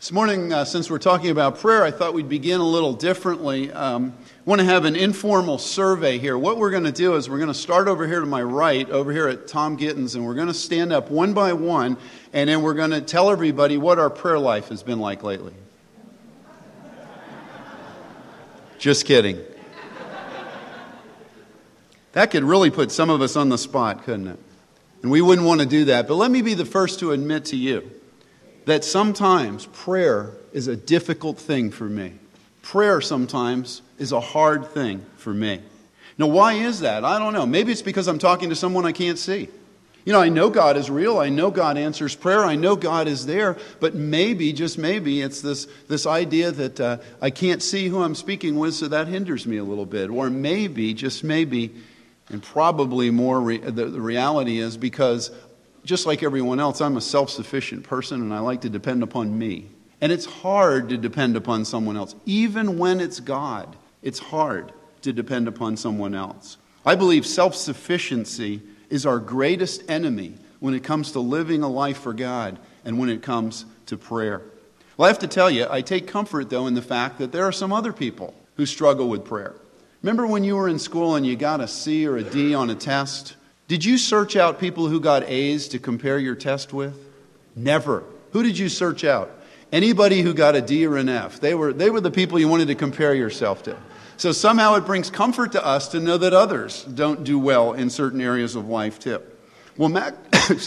This morning, since we're talking about prayer, I thought we'd begin a little differently. I want to have an informal survey here. What we're going to do is we're going to start over here to my right, over here at Tom Gittins, and we're going to stand up one by one, and then we're going to tell everybody what our prayer life has been like lately. Just kidding. That could really put some of us on the spot, couldn't it? And we wouldn't want to do that. But let me be the first to admit to you that sometimes prayer is a difficult thing for me. Prayer sometimes is a hard thing for me. Now, why is that? I don't know. Maybe it's because I'm talking to someone I can't see. You know, I know God is real. I know God answers prayer. I know God is there. But maybe, just maybe, it's this idea that I can't see who I'm speaking with, so that hinders me a little bit. Or maybe, just maybe, and probably more, the reality is because just like everyone else, I'm a self-sufficient person and I like to depend upon me. And it's hard to depend upon someone else. Even when it's God, it's hard to depend upon someone else. I believe self-sufficiency is our greatest enemy when it comes to living a life for God and when it comes to prayer. Well, I have to tell you, I take comfort, though, in the fact that there are some other people who struggle with prayer. Remember when you were in school and you got a C or a D on a test? Did you search out people who got A's to compare your test with? Never. Who did you search out? Anybody who got a D or an F. They were the people you wanted to compare yourself to. So somehow it brings comfort to us to know that others don't do well in certain areas of life too. Well, Max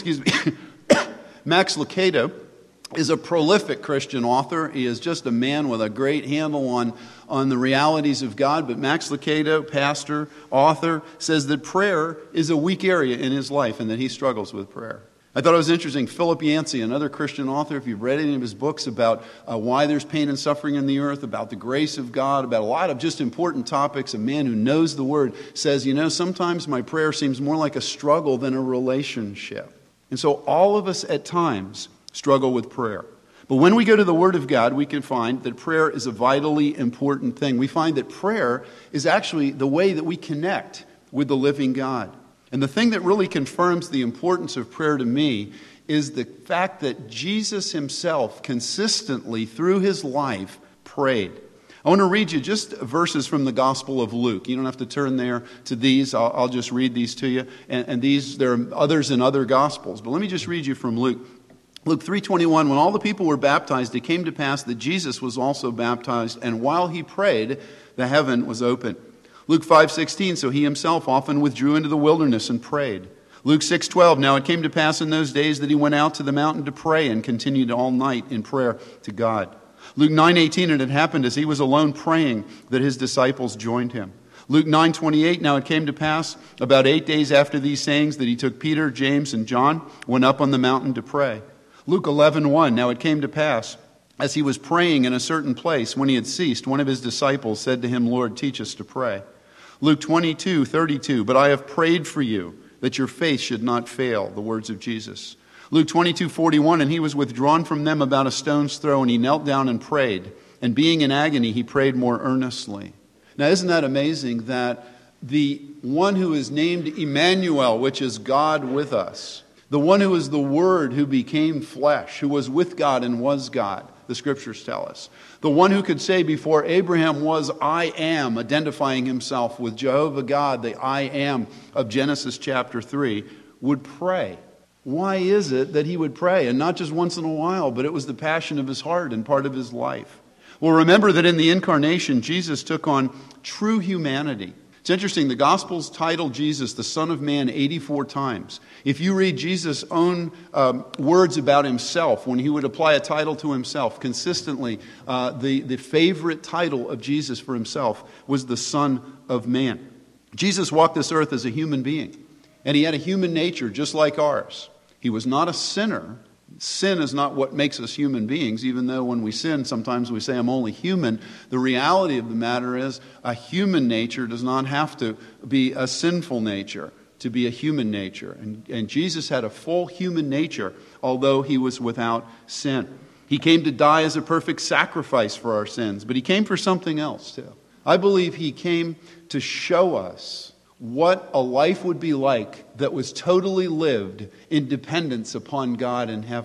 Lucado is a prolific Christian author. He is just a man with a great handle on the realities of God. But Max Lucado, pastor, author, says that prayer is a weak area in his life and that he struggles with prayer. I thought it was interesting. Philip Yancey, another Christian author, if you've read any of his books about why there's pain and suffering in the earth, about the grace of God, about a lot of just important topics, a man who knows the Word, says, you know, sometimes my prayer seems more like a struggle than a relationship. And so all of us at times struggle with prayer. But when we go to the Word of God, we can find that prayer is a vitally important thing. We find that prayer is actually the way that we connect with the living God. And the thing that really confirms the importance of prayer to me is the fact that Jesus himself consistently through his life prayed. I want to read you just verses from the Gospel of Luke. You don't have to turn there to these. I'll just read these to you. And these, there are others in other Gospels. But let me just read you from Luke. Luke 3:21, when all the people were baptized, it came to pass that Jesus was also baptized, and while he prayed, the heaven was open. Luke 5:16, so he himself often withdrew into the wilderness and prayed. Luke 6:12, now it came to pass in those days that he went out to the mountain to pray and continued all night in prayer to God. Luke 9:18, and it happened as he was alone praying that his disciples joined him. Luke 9:28, now it came to pass about 8 days after these sayings that he took Peter, James, and John, went up on the mountain to pray. Luke 11:1, now it came to pass, as he was praying in a certain place, when he had ceased, one of his disciples said to him, Lord, teach us to pray. Luke 22:32, but I have prayed for you, that your faith should not fail, the words of Jesus. Luke 22:41, and he was withdrawn from them about a stone's throw, and he knelt down and prayed. And being in agony, he prayed more earnestly. Now, isn't that amazing that the one who is named Emmanuel, which is God with us, the one who is the Word who became flesh, who was with God and was God, the Scriptures tell us. The one who could say before Abraham was, I am, identifying himself with Jehovah God, the I am of Genesis chapter 3, would pray. Why is it that he would pray? And not just once in a while, but it was the passion of his heart and part of his life. Well, remember that in the incarnation, Jesus took on true humanity. It's interesting, the Gospels title Jesus the Son of Man 84 times. If you read Jesus' own words about himself, when he would apply a title to himself, consistently, the favorite title of Jesus for himself was the Son of Man. Jesus walked this earth as a human being, and he had a human nature just like ours. He was not a sinner. Sin is not what makes us human beings, even though when we sin, sometimes we say, I'm only human. The reality of the matter is a human nature does not have to be a sinful nature to be a human nature. And Jesus had a full human nature, although he was without sin. He came to die as a perfect sacrifice for our sins, but he came for something else too. I believe he came to show us what a life would be like that was totally lived in dependence upon God in heaven.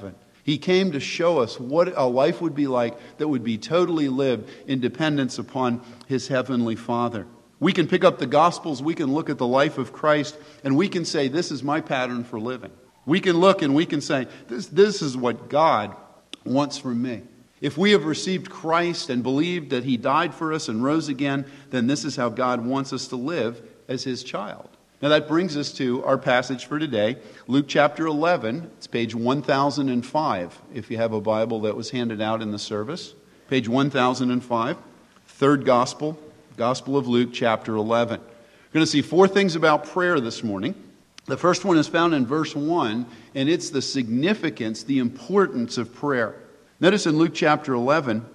He came to show us what a life would be like that would be totally lived in dependence upon his heavenly Father. We can pick up the Gospels, we can look at the life of Christ, and we can say, this is my pattern for living. We can look and we can say, this is what God wants from me. If we have received Christ and believed that he died for us and rose again, then this is how God wants us to live as his child. Now that brings us to our passage for today, Luke chapter 11. It's page 1005, if you have a Bible that was handed out in the service. Page 1005, third Gospel, Gospel of Luke chapter 11. We're going to see four things about prayer this morning. The first one is found in verse 1, and it's the significance, the importance of prayer. Notice in Luke chapter 11,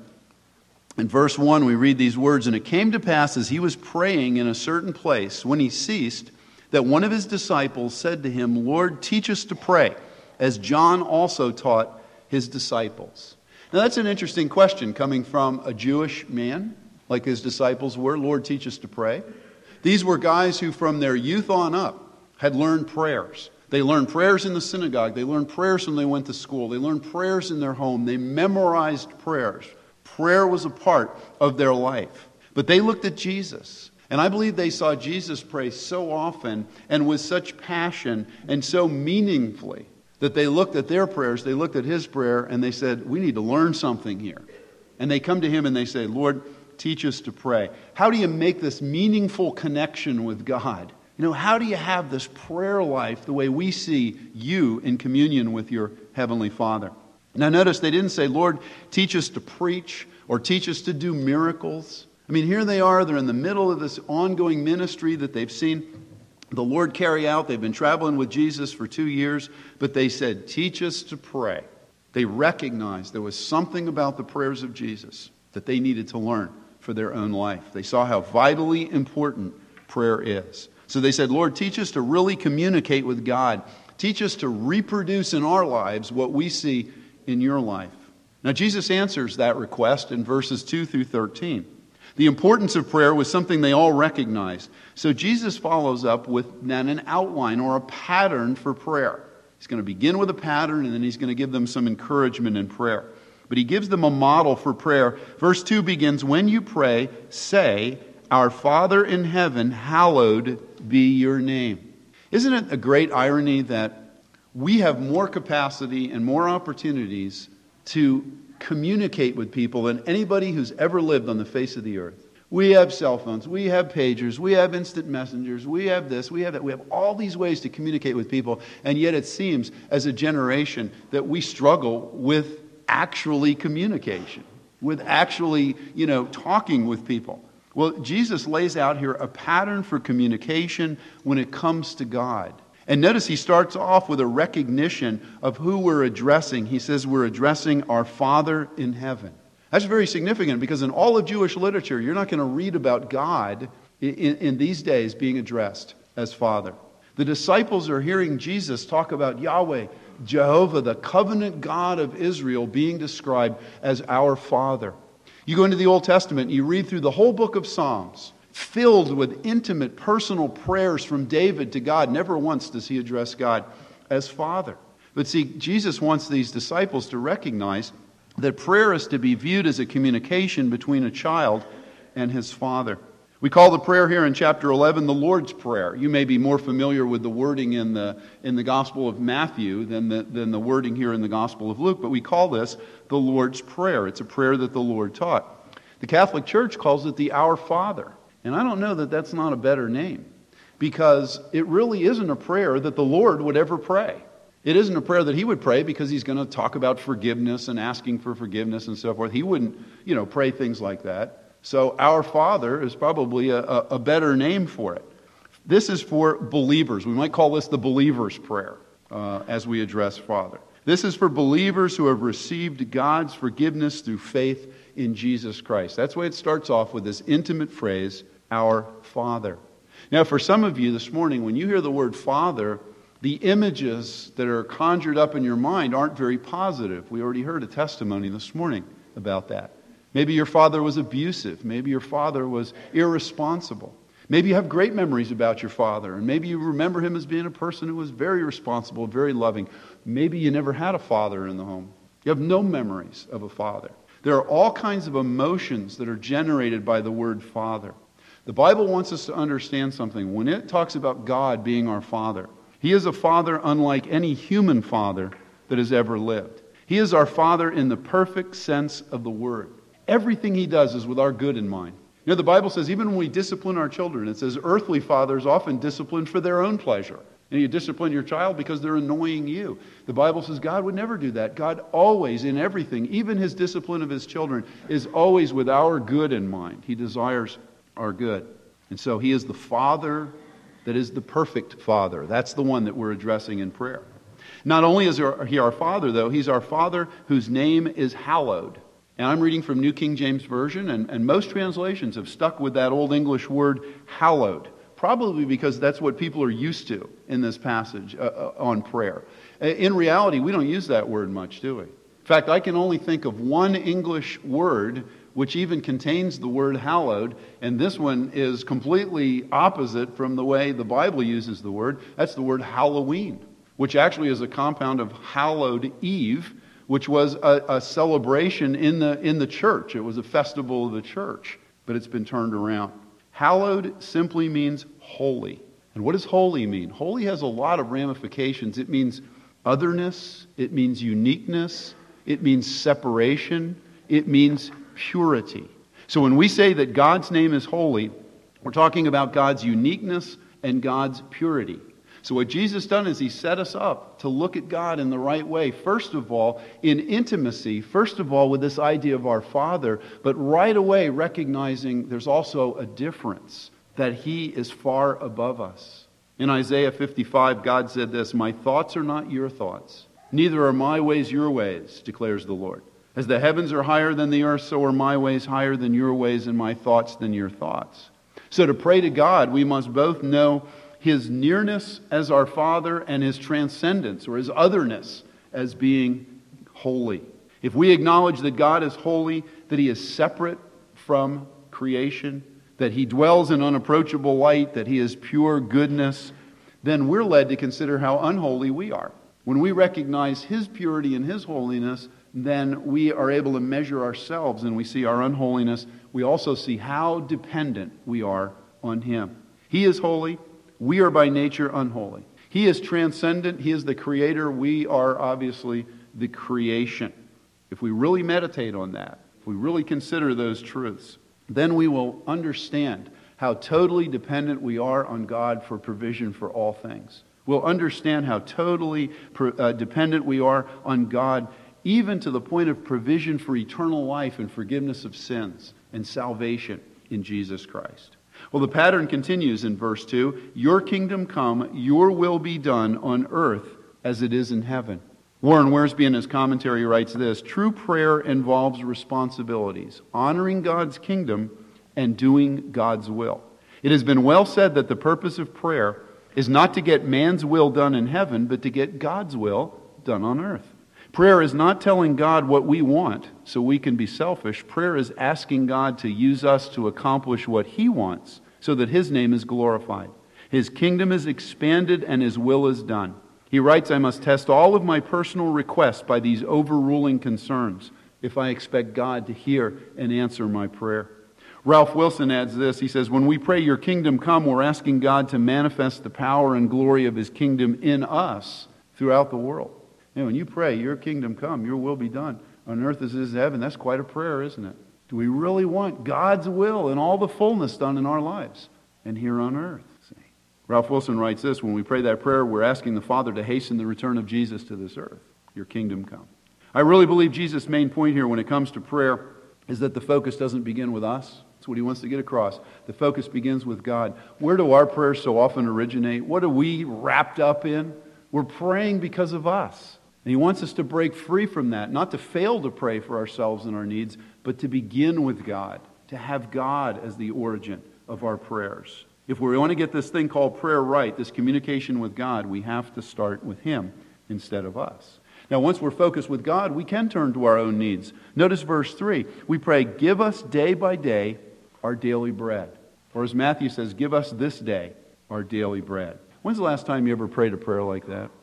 in verse 1, we read these words, "And it came to pass as he was praying in a certain place, when he ceased, that one of his disciples said to him, 'Lord, teach us to pray, as John also taught his disciples.'" Now that's an interesting question coming from a Jewish man, like his disciples were. Lord, teach us to pray. These were guys who from their youth on up had learned prayers. They learned prayers in the synagogue. They learned prayers when they went to school. They learned prayers in their home. They memorized prayers. Prayer was a part of their life. But they looked at Jesus. And I believe they saw Jesus pray so often and with such passion and so meaningfully that they looked at their prayers, they looked at his prayer, and they said, we need to learn something here. And they come to him and they say, Lord, teach us to pray. How do you make this meaningful connection with God? How do you have this prayer life the way we see you in communion with your Heavenly Father? Now notice they didn't say, Lord, teach us to preach or teach us to do miracles. Here they are, they're in the middle of this ongoing ministry that they've seen the Lord carry out. They've been traveling with Jesus for 2 years, but they said, teach us to pray. They recognized there was something about the prayers of Jesus that they needed to learn for their own life. They saw how vitally important prayer is. So they said, Lord, teach us to really communicate with God. Teach us to reproduce in our lives what we see in your life. Now, Jesus answers that request in verses 2 through 13. The importance of prayer was something they all recognized. So Jesus follows up with then an outline or a pattern for prayer. He's going to begin with a pattern, and then he's going to give them some encouragement in prayer. But he gives them a model for prayer. Verse 2 begins, when you pray, say, Our Father in heaven, hallowed be your name. Isn't it a great irony that we have more capacity and more opportunities to communicate with people than anybody who's ever lived on the face of the earth? We have cell phones, we have pagers, we have instant messengers, we have this, we have that. We have all these ways to communicate with people, and yet it seems as a generation that we struggle with actually communication, with actually, talking with people. Well, Jesus lays out here a pattern for communication when it comes to God. And notice he starts off with a recognition of who we're addressing. He says we're addressing our Father in heaven. That's very significant because in all of Jewish literature, you're not going to read about God in these days being addressed as Father. The disciples are hearing Jesus talk about Yahweh, Jehovah, the covenant God of Israel, being described as our Father. You go into the Old Testament and you read through the whole book of Psalms, filled with intimate personal prayers from David to God. Never once does he address God as Father. But see, Jesus wants these disciples to recognize that prayer is to be viewed as a communication between a child and his father. We call the prayer here in chapter 11 the Lord's Prayer. You may be more familiar with the wording in the Gospel of Matthew than the wording here in the Gospel of Luke, but we call this the Lord's Prayer. It's a prayer that the Lord taught. The Catholic Church calls it the Our Father. And I don't know that that's not a better name, because it really isn't a prayer that the Lord would ever pray. It isn't a prayer that he would pray because he's going to talk about forgiveness and asking for forgiveness and so forth. He wouldn't, pray things like that. So Our Father is probably a better name for it. This is for believers. We might call this the believer's prayer as we address Father. This is for believers who have received God's forgiveness through faith in Jesus Christ. That's why it starts off with this intimate phrase, Our Father. Now, for some of you this morning, when you hear the word Father, the images that are conjured up in your mind aren't very positive. We already heard a testimony this morning about that. Maybe your father was abusive. Maybe your father was irresponsible. Maybe you have great memories about your father, and maybe you remember him as being a person who was very responsible, very loving. Maybe you never had a father in the home. You have no memories of a father. There are all kinds of emotions that are generated by the word Father. The Bible wants us to understand something. When it talks about God being our Father, He is a Father unlike any human father that has ever lived. He is our Father in the perfect sense of the word. Everything He does is with our good in mind. You know, the Bible says even when we discipline our children, it says earthly fathers often discipline for their own pleasure. And you discipline your child because they're annoying you. The Bible says God would never do that. God always, in everything, even His discipline of His children, is always with our good in mind. He desires our good. And so He is the Father that is the perfect Father. That's the one that we're addressing in prayer. Not only is He our Father, though, He's our Father whose name is hallowed. And I'm reading from New King James Version, and most translations have stuck with that Old English word hallowed. Probably because that's what people are used to in this passage on prayer. In reality, we don't use that word much, do we? In fact, I can only think of one English word which even contains the word hallowed, and this one is completely opposite from the way the Bible uses the word. That's the word Halloween, which actually is a compound of hallowed Eve, which was a celebration in the church. It was a festival of the church, but it's been turned around. Hallowed simply means holy. And what does holy mean? Holy has a lot of ramifications. It means otherness. It means uniqueness. It means separation. It means purity. So when we say that God's name is holy, we're talking about God's uniqueness and God's purity. So what Jesus done is He set us up to look at God in the right way. First of all, in intimacy. First of all, with this idea of our Father. But right away recognizing there's also a difference. That He is far above us. In Isaiah 55, God said this, "My thoughts are not your thoughts. Neither are my ways your ways, declares the Lord. As the heavens are higher than the earth, so are my ways higher than your ways, and my thoughts than your thoughts." So to pray to God, we must both know His nearness as our Father and His transcendence or His otherness as being holy. If we acknowledge that God is holy, that He is separate from creation, that He dwells in unapproachable light, that He is pure goodness, then we're led to consider how unholy we are. When we recognize His purity and His holiness, then we are able to measure ourselves and we see our unholiness. We also see how dependent we are on Him. He is holy. We are by nature unholy. He is transcendent. He is the Creator. We are obviously the creation. If we really meditate on that, if we really consider those truths, then we will understand how totally dependent we are on God for provision for all things. We'll understand how totally dependent we are on God, even to the point of provision for eternal life and forgiveness of sins and salvation in Jesus Christ. Well, the pattern continues in verse 2. Your kingdom come, your will be done on earth as it is in heaven. Warren Wiersbe in his commentary writes this, true prayer involves responsibilities, honoring God's kingdom and doing God's will. It has been well said that the purpose of prayer is not to get man's will done in heaven, but to get God's will done on earth. Prayer is not telling God what we want so we can be selfish. Prayer is asking God to use us to accomplish what He wants so that His name is glorified. His kingdom is expanded and His will is done. He writes, I must test all of my personal requests by these overruling concerns if I expect God to hear and answer my prayer. Ralph Wilson adds this. He says, when we pray, your kingdom come, we're asking God to manifest the power and glory of His kingdom in us throughout the world. You know, when you pray, your kingdom come, your will be done on earth as it is in heaven, that's quite a prayer, isn't it? Do we really want God's will and all the fullness done in our lives and here on earth? See? Ralph Wilson writes this, when we pray that prayer, we're asking the Father to hasten the return of Jesus to this earth. Your kingdom come. I really believe Jesus' main point here when it comes to prayer is that the focus doesn't begin with us. That's what He wants to get across. The focus begins with God. Where do our prayers so often originate? What are we wrapped up in? We're praying because of us. And He wants us to break free from that, not to fail to pray for ourselves and our needs, but to begin with God, to have God as the origin of our prayers. If we want to get this thing called prayer right, this communication with God, we have to start with Him instead of us. Now, once we're focused with God, we can turn to our own needs. Notice verse 3. We pray, give us day by day our daily bread. Or as Matthew says, give us this day our daily bread. When's the last time you ever prayed a prayer like that?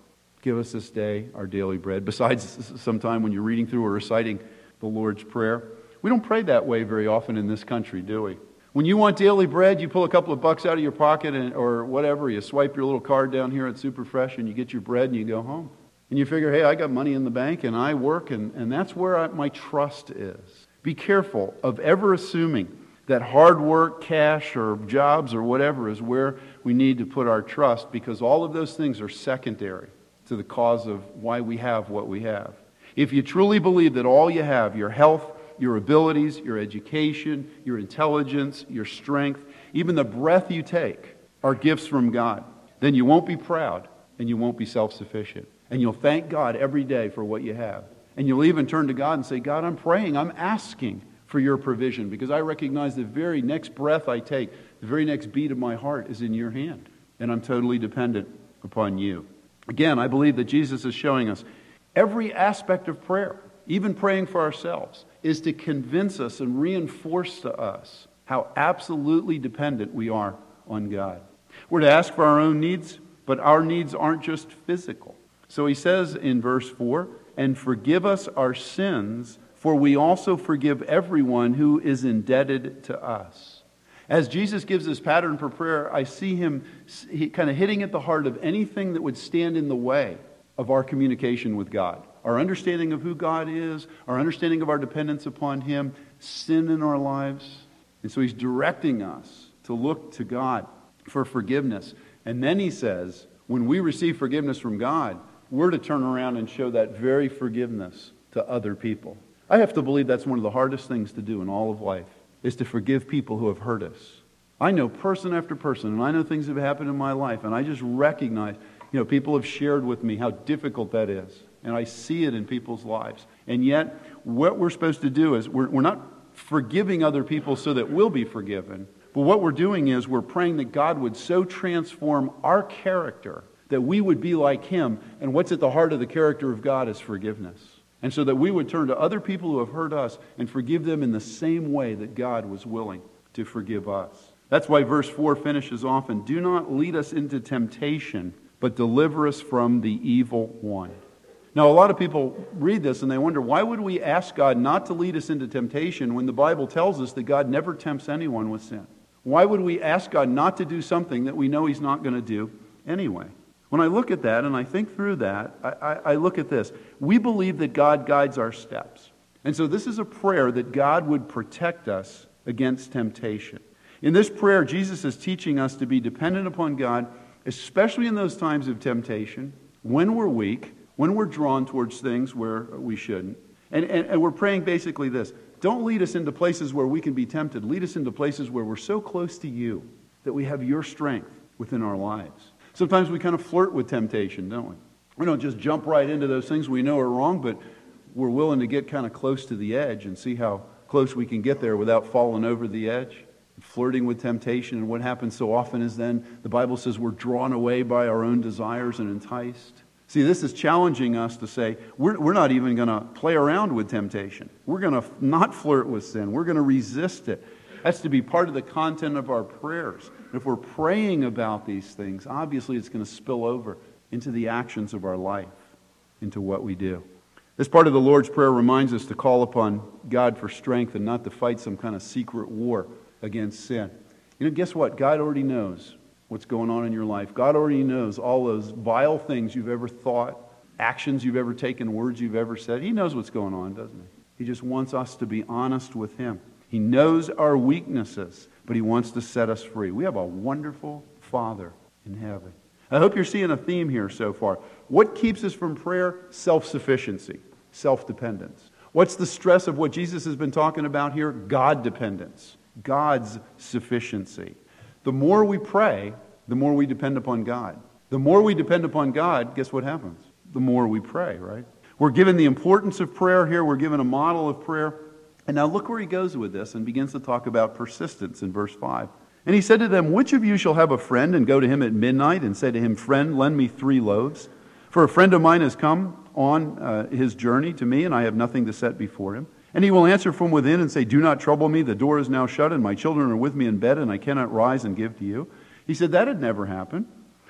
Give us this day our daily bread. Besides, sometime when you're reading through or reciting the Lord's Prayer, we don't pray that way very often in this country, do we? When you want daily bread, you pull a couple of bucks out of your pocket or whatever. You swipe your little card down here at Superfresh and you get your bread and you go home. And you figure, hey, I got money in the bank and I work and that's where my trust is. Be careful of ever assuming that hard work, cash, or jobs or whatever is where we need to put our trust, because all of those things are secondary to the cause of why we have what we have. If you truly believe that all you have, your health, your abilities, your education, your intelligence, your strength, even the breath you take are gifts from God, then you won't be proud and you won't be self-sufficient. And you'll thank God every day for what you have. And you'll even turn to God and say, God, I'm praying, I'm asking for your provision, because I recognize the very next breath I take, the very next beat of my heart is in your hand. And I'm totally dependent upon you. Again, I believe that Jesus is showing us every aspect of prayer, even praying for ourselves, is to convince us and reinforce to us how absolutely dependent we are on God. We're to ask for our own needs, but our needs aren't just physical. So he says in verse 4, and forgive us our sins, for we also forgive everyone who is indebted to us. As Jesus gives this pattern for prayer, I see him kind of hitting at the heart of anything that would stand in the way of our communication with God. Our understanding of who God is, our understanding of our dependence upon him, sin in our lives. And so he's directing us to look to God for forgiveness. And then he says, when we receive forgiveness from God, we're to turn around and show that very forgiveness to other people. I have to believe that's one of the hardest things to do in all of life, is to forgive people who have hurt us. I know person after person, and I know things have happened in my life, and I just recognize, people have shared with me how difficult that is, and I see it in people's lives. And yet, what we're supposed to do is, we're not forgiving other people so that we'll be forgiven, but what we're doing is we're praying that God would so transform our character that we would be like him, and what's at the heart of the character of God is forgiveness. And so that we would turn to other people who have hurt us and forgive them in the same way that God was willing to forgive us. That's why verse 4 finishes off, and do not lead us into temptation, but deliver us from the evil one. Now, a lot of people read this and they wonder, why would we ask God not to lead us into temptation when the Bible tells us that God never tempts anyone with sin? Why would we ask God not to do something that we know he's not going to do anyway? When I look at that and I think through that, I look at this. We believe that God guides our steps. And so this is a prayer that God would protect us against temptation. In this prayer, Jesus is teaching us to be dependent upon God, especially in those times of temptation, when we're weak, when we're drawn towards things where we shouldn't. And we're praying basically this: don't lead us into places where we can be tempted. Lead us into places where we're so close to you that we have your strength within our lives. Sometimes we kind of flirt with temptation, don't we? We don't just jump right into those things we know are wrong, but we're willing to get kind of close to the edge and see how close we can get there without falling over the edge. Flirting with temptation, and what happens so often is then the Bible says we're drawn away by our own desires and enticed. See, this is challenging us to say, we're not even going to play around with temptation. We're going to not flirt with sin. We're going to resist it. That's to be part of the content of our prayers. If we're praying about these things, obviously it's going to spill over into the actions of our life, into what we do. This part of the Lord's Prayer reminds us to call upon God for strength and not to fight some kind of secret war against sin. Guess what? God already knows what's going on in your life. God already knows all those vile things you've ever thought, actions you've ever taken, words you've ever said. He knows what's going on, doesn't he? He just wants us to be honest with him. He knows our weaknesses, but he wants to set us free. We have a wonderful Father in heaven. I hope you're seeing a theme here so far. What keeps us from prayer? Self-sufficiency, self-dependence. What's the stress of what Jesus has been talking about here? God-dependence, God's sufficiency. The more we pray, the more we depend upon God. The more we depend upon God, guess what happens? The more we pray, right? We're given the importance of prayer here. We're given a model of prayer. And now look where he goes with this and begins to talk about persistence in verse 5. And he said to them, which of you shall have a friend and go to him at midnight and say to him, friend, lend me 3 loaves? For a friend of mine has come on his journey to me, and I have nothing to set before him. And he will answer from within and say, do not trouble me, the door is now shut, and my children are with me in bed, and I cannot rise and give to you. He said, that had never happened.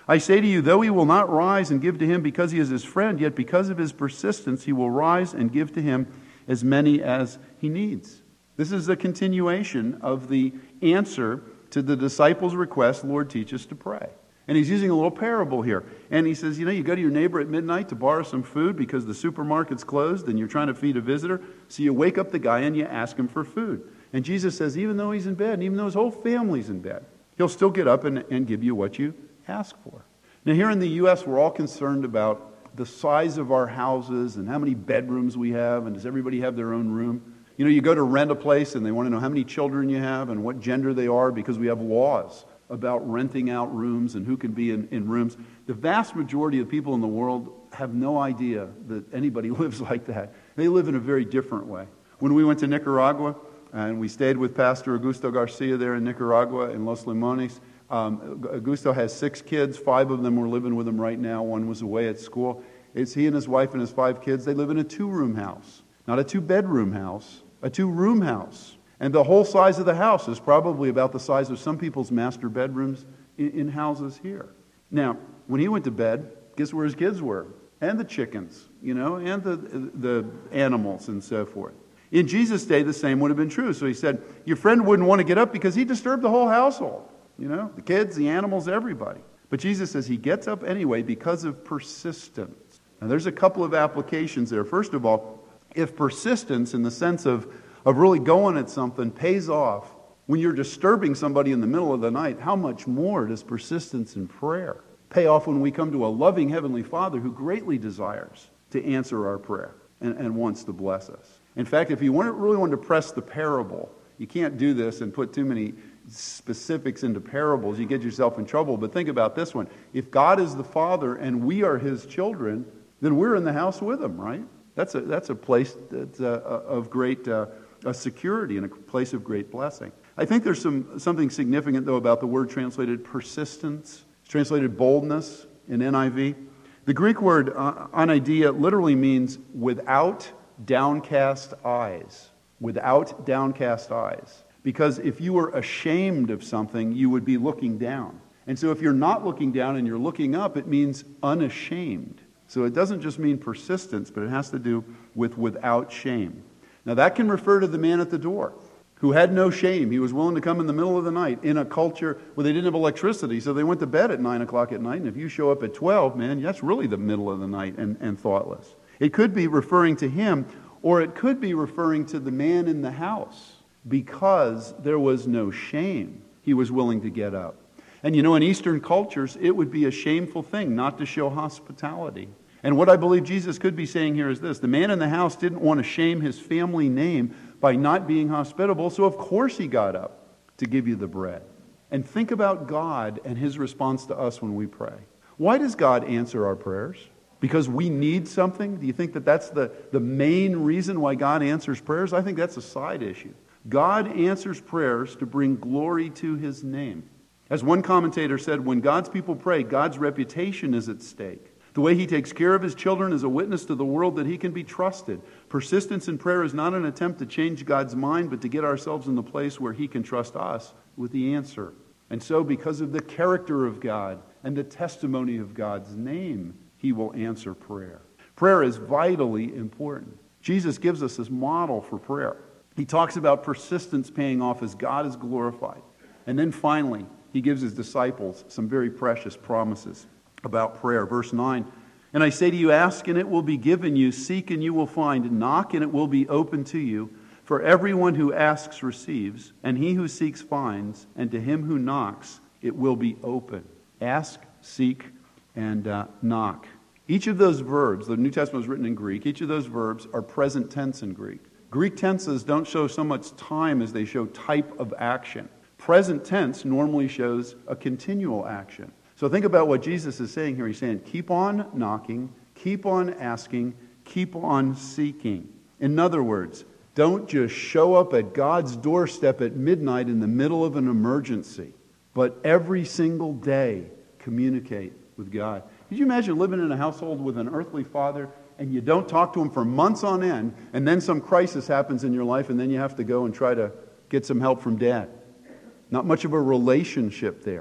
I say to you, though he will not rise and give to him because he is his friend, yet because of his persistence he will rise and give to him as many as he needs. This is a continuation of the answer to the disciples' request, Lord, teach us to pray. And he's using a little parable here. And he says, you go to your neighbor at midnight to borrow some food because the supermarket's closed and you're trying to feed a visitor. So you wake up the guy and you ask him for food. And Jesus says, even though he's in bed, and even though his whole family's in bed, he'll still get up and give you what you ask for. Now here in the U.S., we're all concerned about the size of our houses and how many bedrooms we have, and does everybody have their own room? You go to rent a place and they want to know how many children you have and what gender they are because we have laws about renting out rooms and who can be in rooms. The vast majority of people in the world have no idea that anybody lives like that. They live in a very different way. When we went to Nicaragua and we stayed with Pastor Augusto Garcia there in Nicaragua in Los Limones, Augusto has 6 kids. 5 of them were living with him right now. 1 was away at school. It's he and his wife and his 5 kids. They live in a 2-room house, not a 2-bedroom house, a 2-room house. And the whole size of the house is probably about the size of some people's master bedrooms in houses here. Now, when he went to bed, guess where his kids were? And the chickens, and the animals and so forth. In Jesus' day, the same would have been true. So he said, your friend wouldn't want to get up because he disturbed the whole household. The kids, the animals, everybody. But Jesus says he gets up anyway because of persistence. Now, there's a couple of applications there. First of all, if persistence in the sense of really going at something pays off when you're disturbing somebody in the middle of the night, how much more does persistence in prayer pay off when we come to a loving Heavenly Father who greatly desires to answer our prayer and wants to bless us? In fact, if you really want to press the parable, you can't do this and put too many specifics into parables. You get yourself in trouble. But think about this one. If God is the Father and we are His children, then we're in the house with Him, right? That's a place that's of great security and a place of great blessing. I think there's something significant, though, about the word translated persistence. It's translated boldness in NIV. The Greek word anidia literally means without downcast eyes. Without downcast eyes. Because if you were ashamed of something, you would be looking down. And so if you're not looking down and you're looking up, it means unashamed. So it doesn't just mean persistence, but it has to do with without shame. Now that can refer to the man at the door who had no shame. He was willing to come in the middle of the night in a culture where they didn't have electricity, so they went to bed at 9 o'clock at night. And if you show up at 12, man, that's really the middle of the night and thoughtless. It could be referring to him, or it could be referring to the man in the house. Because there was no shame, he was willing to get up. And in Eastern cultures, it would be a shameful thing not to show hospitality. And what I believe Jesus could be saying here is this. The man in the house didn't want to shame his family name by not being hospitable, so of course he got up to give you the bread. And think about God and His response to us when we pray. Why does God answer our prayers? Because we need something? Do you think that that's the main reason why God answers prayers? I think that's a side issue. God answers prayers to bring glory to His name. As one commentator said, when God's people pray, God's reputation is at stake. The way He takes care of His children is a witness to the world that He can be trusted. Persistence in prayer is not an attempt to change God's mind, but to get ourselves in the place where He can trust us with the answer. And so, because of the character of God and the testimony of God's name, He will answer prayer. Prayer is vitally important. Jesus gives us this model for prayer. He talks about persistence paying off as God is glorified. And then finally, He gives His disciples some very precious promises about prayer. Verse 9, and I say to you, ask and it will be given you, seek and you will find, knock and it will be open to you. For everyone who asks receives, and he who seeks finds, and to him who knocks it will be open. Ask, seek, and knock. Each of those verbs, the New Testament was written in Greek, each of those verbs are present tense in Greek. Greek tenses don't show so much time as they show type of action. Present tense normally shows a continual action. So think about what Jesus is saying here. He's saying, keep on knocking, keep on asking, keep on seeking. In other words, don't just show up at God's doorstep at midnight in the middle of an emergency, but every single day communicate with God. Could you imagine living in a household with an earthly father and you don't talk to him for months on end, and then some crisis happens in your life, and then you have to go and try to get some help from Dad? Not much of a relationship there.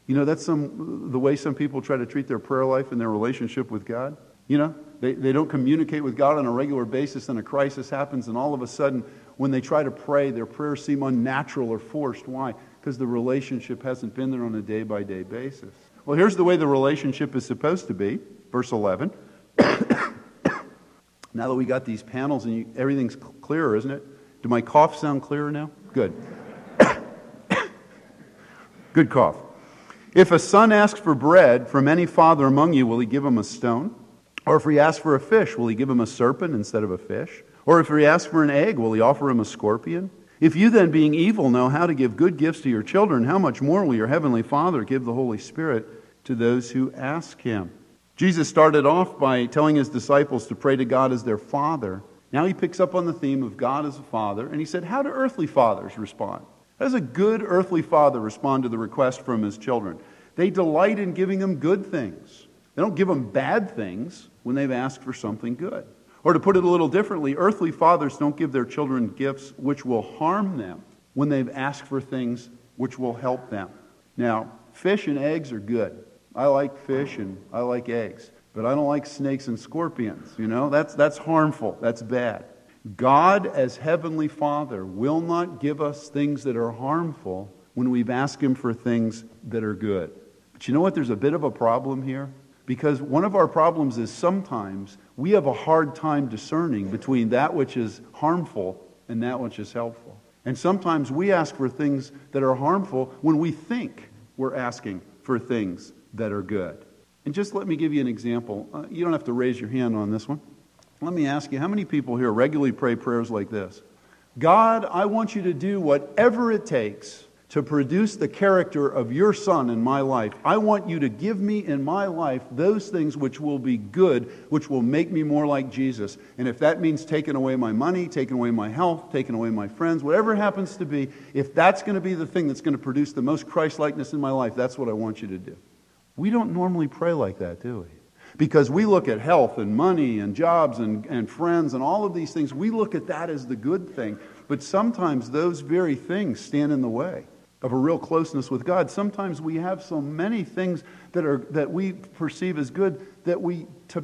You know, that's the way some people try to treat their prayer life and their relationship with God. You know, they don't communicate with God on a regular basis, and a crisis happens, and all of a sudden, when they try to pray, their prayers seem unnatural or forced. Why? Because the relationship hasn't been there on a day-by-day basis. Well, here's the way the relationship is supposed to be. Verse 11. Now that we got these panels and everything's clearer, isn't it? Do my cough sound clearer now? Good. Good cough. If a son asks for bread from any father among you, will he give him a stone? Or if he asks for a fish, will he give him a serpent instead of a fish? Or if he asks for an egg, will he offer him a scorpion? If you then, being evil, know how to give good gifts to your children, how much more will your heavenly Father give the Holy Spirit to those who ask him? Jesus started off by telling his disciples to pray to God as their Father. Now he picks up on the theme of God as a Father, and he said, how do earthly fathers respond? How does a good earthly father respond to the request from his children? They delight in giving them good things. They don't give them bad things when they've asked for something good. Or to put it a little differently, earthly fathers don't give their children gifts which will harm them when they've asked for things which will help them. Now, fish and eggs are good. I like fish and I like eggs. But I don't like snakes and scorpions. You know, that's harmful. That's bad. God as Heavenly Father will not give us things that are harmful when we've asked Him for things that are good. But you know what? There's a bit of a problem here. Because one of our problems is sometimes we have a hard time discerning between that which is harmful and that which is helpful. And sometimes we ask for things that are harmful when we think we're asking for things that are good. And just let me give you an example. You don't have to raise your hand on this one. Let me ask you, how many people here regularly pray prayers like this? God, I want you to do whatever it takes to produce the character of your Son in my life. I want you to give me in my life those things which will be good, which will make me more like Jesus. And if that means taking away my money, taking away my health, taking away my friends, whatever it happens to be, if that's going to be the thing that's going to produce the most Christ-likeness in my life, that's what I want you to do. We don't normally pray like that, do we? Because we look at health and money and jobs and friends and all of these things. We look at that as the good thing. But sometimes those very things stand in the way of a real closeness with God. Sometimes we have so many things that we perceive as good that we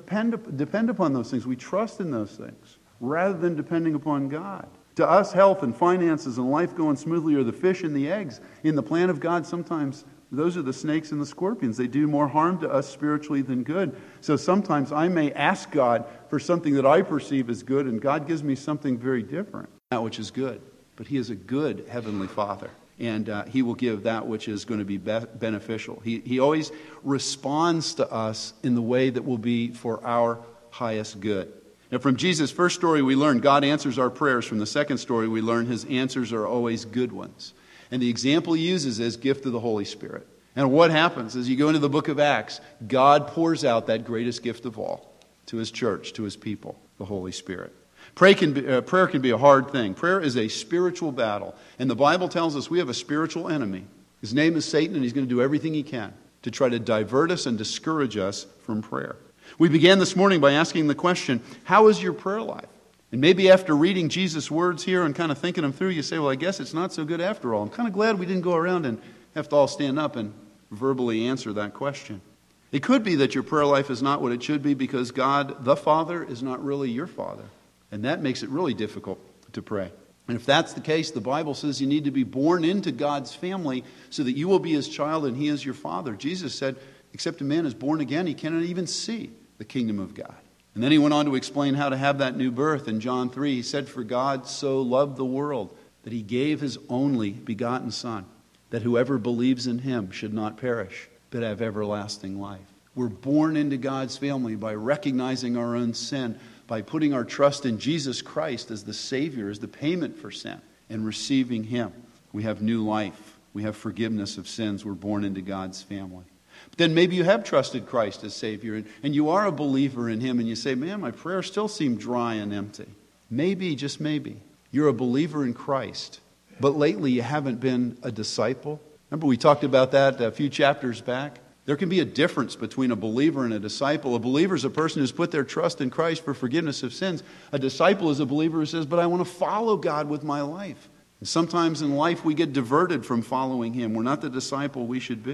depend upon those things. We trust in those things rather than depending upon God. To us, health and finances and life going smoothly are the fish and the eggs. In the plan of God, sometimes those are the snakes and the scorpions. They do more harm to us spiritually than good. So sometimes I may ask God for something that I perceive as good, and God gives me something very different, that which is good. But He is a good Heavenly Father, and He will give that which is going to be beneficial. He always responds to us in the way that will be for our highest good. Now, from Jesus' first story, we learn God answers our prayers. From the second story, we learn His answers are always good ones. And the example He uses is gift of the Holy Spirit. And what happens as you go into the book of Acts, God pours out that greatest gift of all to His church, to His people, the Holy Spirit. Prayer can be a hard thing. Prayer is a spiritual battle. And the Bible tells us we have a spiritual enemy. His name is Satan, and he's going to do everything he can to try to divert us and discourage us from prayer. We began this morning by asking the question, how is your prayer life? And maybe after reading Jesus' words here and kind of thinking them through, you say, well, I guess it's not so good after all. I'm kind of glad we didn't go around and have to all stand up and verbally answer that question. It could be that your prayer life is not what it should be because God, the Father, is not really your Father. And that makes it really difficult to pray. And if that's the case, the Bible says you need to be born into God's family so that you will be His child and He is your Father. Jesus said, except a man is born again, he cannot even see the kingdom of God. And then He went on to explain how to have that new birth. In John 3, He said, for God so loved the world that He gave His only begotten Son, that whoever believes in Him should not perish, but have everlasting life. We're born into God's family by recognizing our own sin, by putting our trust in Jesus Christ as the Savior, as the payment for sin, and receiving Him. We have new life. We have forgiveness of sins. We're born into God's family. But then maybe you have trusted Christ as Savior, and you are a believer in Him, and you say, man, my prayers still seem dry and empty. Maybe, just maybe, you're a believer in Christ, but lately you haven't been a disciple. Remember we talked about that a few chapters back? There can be a difference between a believer and a disciple. A believer is a person who's put their trust in Christ for forgiveness of sins. A disciple is a believer who says, but I want to follow God with my life. And sometimes in life we get diverted from following Him. We're not the disciple we should be.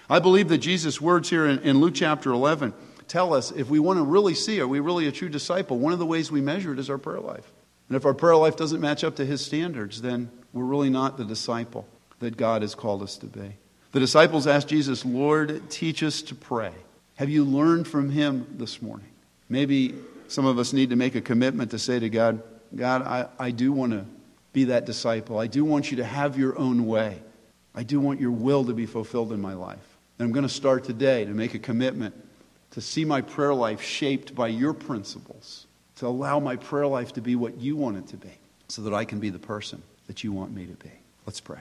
I believe that Jesus' words here in Luke chapter 11 tell us if we want to really see, are we really a true disciple, one of the ways we measure it is our prayer life. And if our prayer life doesn't match up to his standards, then we're really not the disciple that God has called us to be. The disciples asked Jesus, Lord, teach us to pray. Have you learned from him this morning? Maybe some of us need to make a commitment to say to God, God, I do want to be that disciple. I do want you to have your own way. I do want your will to be fulfilled in my life. And I'm going to start today to make a commitment to see my prayer life shaped by your principles, to allow my prayer life to be what you want it to be, so that I can be the person that you want me to be. Let's pray.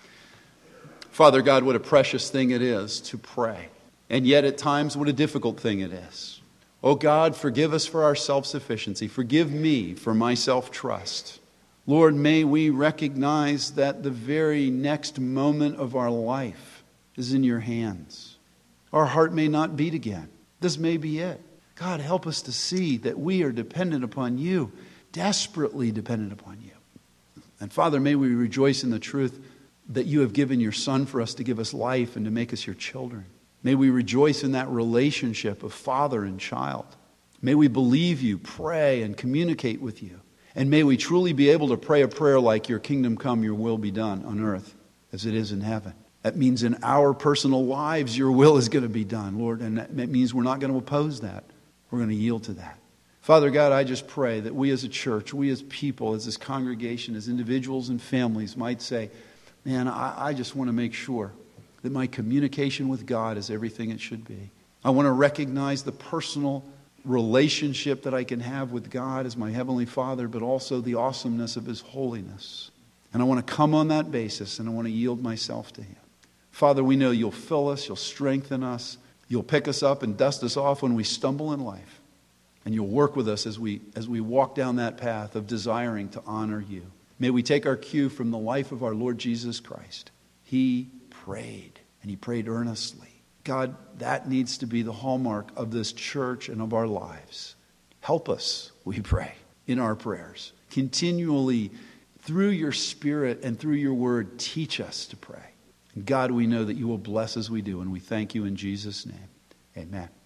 Father God, what a precious thing it is to pray. And yet at times, what a difficult thing it is. Oh God, forgive us for our self-sufficiency. Forgive me for my self-trust. Lord, may we recognize that the very next moment of our life is in your hands. Our heart may not beat again. This may be it. God, help us to see that we are dependent upon you, desperately dependent upon you. And Father, may we rejoice in the truth that you have given your Son for us to give us life and to make us your children. May we rejoice in that relationship of father and child. May we believe you, pray, and communicate with you. And may we truly be able to pray a prayer like, your kingdom come, your will be done on earth as it is in heaven. That means in our personal lives, your will is going to be done, Lord. And that means we're not going to oppose that. We're going to yield to that. Father God, I just pray that we as a church, we as people, as this congregation, as individuals and families might say, man, I just want to make sure that my communication with God is everything it should be. I want to recognize the personal relationship that I can have with God as my Heavenly Father, but also the awesomeness of His holiness. And I want to come on that basis, and I want to yield myself to Him. Father, we know you'll fill us, you'll strengthen us, you'll pick us up and dust us off when we stumble in life. And you'll work with us as we walk down that path of desiring to honor you. May we take our cue from the life of our Lord Jesus Christ. He prayed, and he prayed earnestly. God, that needs to be the hallmark of this church and of our lives. Help us, we pray, in our prayers. Continually, through your Spirit and through your word, teach us to pray. And God, we know that you will bless as we do, and we thank you in Jesus' name. Amen.